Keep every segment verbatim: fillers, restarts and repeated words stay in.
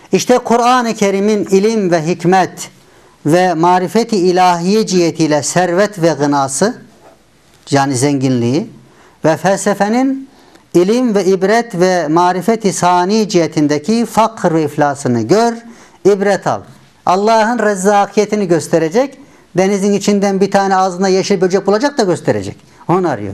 İşte Kur'an-ı Kerim'in ilim ve hikmet ve marifeti ilahiye cihetiyle servet ve gınası, yani zenginliği, ve felsefenin ilim ve ibret ve marifeti sani cihetindeki fakr ve iflasını gör, ibret al. Allah'ın rezzakiyetini gösterecek, denizin içinden bir tane ağzına yeşil böcek bulacak da gösterecek. Onu arıyor.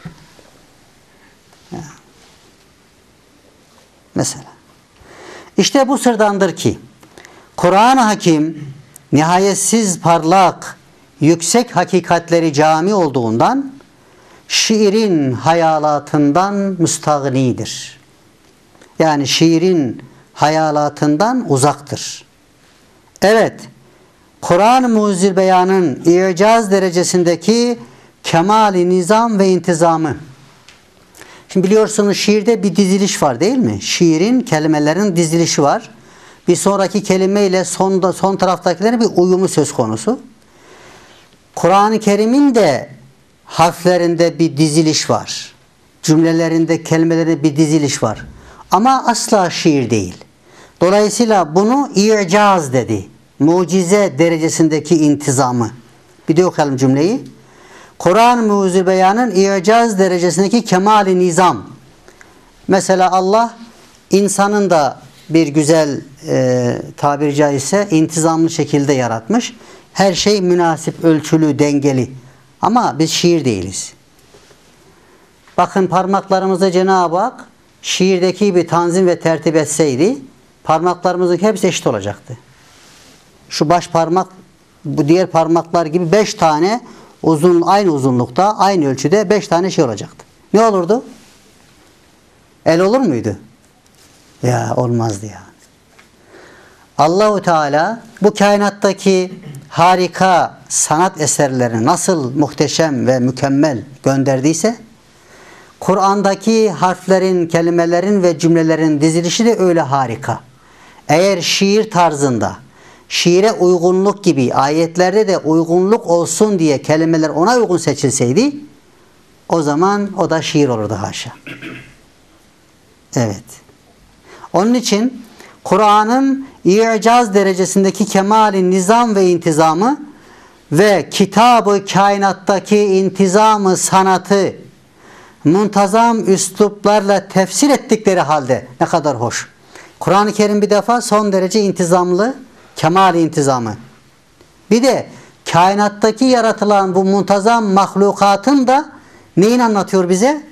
Mesela. İşte bu sırdandır ki Kur'an-ı Hakim nihayetsiz parlak, yüksek hakikatleri cami olduğundan şiirin hayalatından müstağnidir. Yani şiirin hayalatından uzaktır. Evet, Kur'an-ı Mucizül Beyan'ın icaz derecesindeki kemali nizam ve intizamı. Şimdi biliyorsunuz şiirde bir diziliş var değil mi? Şiirin, kelimelerin dizilişi var. Bir sonraki kelimeyle son, son taraftakilerin bir uyumu söz konusu. Kur'an-ı Kerim'in de harflerinde bir diziliş var. Cümlelerinde, kelimelerinde bir diziliş var. Ama asla şiir değil. Dolayısıyla bunu icaz dedi. Mucize derecesindeki intizamı. Bir de okuyalım cümleyi. Kur'an-ı Mucizül Beyan'ın icaz derecesindeki kemali nizam. Mesela Allah insanın da bir güzel e, tabiri caizse intizamlı şekilde yaratmış. Her şey münasip, ölçülü, dengeli. Ama biz şiir değiliz. Bakın parmaklarımızı Cenab-ı Hak şiirdeki bir tanzim ve tertip etseydi parmaklarımızın hepsi eşit olacaktı. Şu baş parmak bu diğer parmaklar gibi beş tane uzun, aynı uzunlukta, aynı ölçüde beş tane şey olacaktı. Ne olurdu? El olur muydu? Ya olmazdı ya. Allahu Teala bu kainattaki harika sanat eserlerini nasıl muhteşem ve mükemmel gönderdiyse Kur'an'daki harflerin, kelimelerin ve cümlelerin dizilişi de öyle harika. Eğer şiir tarzında, şiire uygunluk gibi ayetlerde de uygunluk olsun diye kelimeler ona uygun seçilseydi o zaman o da şiir olurdu haşa. Evet. Onun için Kur'an'ın icaz derecesindeki kemali nizam ve intizamı ve kitab-ı kainattaki intizamı sanatı muntazam üsluplarla tefsir ettikleri halde ne kadar hoş. Kur'an-ı Kerim bir defa son derece intizamlı, kemal intizamı. Bir de kainattaki yaratılan bu muntazam mahlukatın da neyin anlatıyor bize?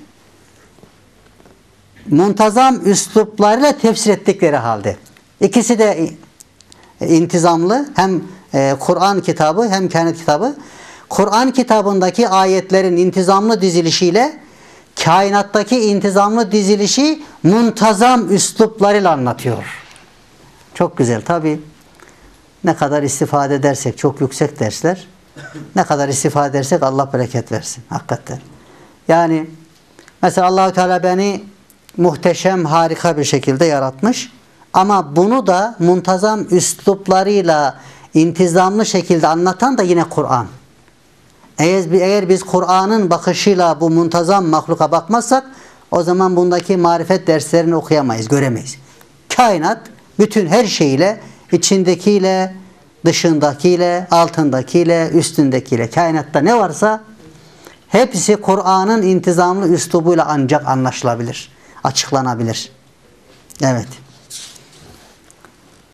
Muntazam üsluplarıyla tefsir ettikleri halde. İkisi de intizamlı. Hem e, Kur'an kitabı hem kainat kitabı. Kur'an kitabındaki ayetlerin intizamlı dizilişiyle kainattaki intizamlı dizilişi muntazam üsluplarıyla anlatıyor. Çok güzel. Tabi ne kadar istifade edersek, çok yüksek dersler, ne kadar istifade edersek Allah bereket versin. Hakikaten. Yani mesela Allah-u Teala beni muhteşem, harika bir şekilde yaratmış. Ama bunu da muntazam üsluplarıyla intizamlı şekilde anlatan da yine Kur'an. Eğer, eğer biz Kur'an'ın bakışıyla bu muntazam mahluka bakmazsak o zaman bundaki marifet derslerini okuyamayız, göremeyiz. Kainat bütün her şeyiyle, içindekiyle, dışındakiyle, altındakiyle, üstündekiyle, kainatta ne varsa hepsi Kur'an'ın intizamlı üslubuyla ancak anlaşılabilir, açıklanabilir. Evet.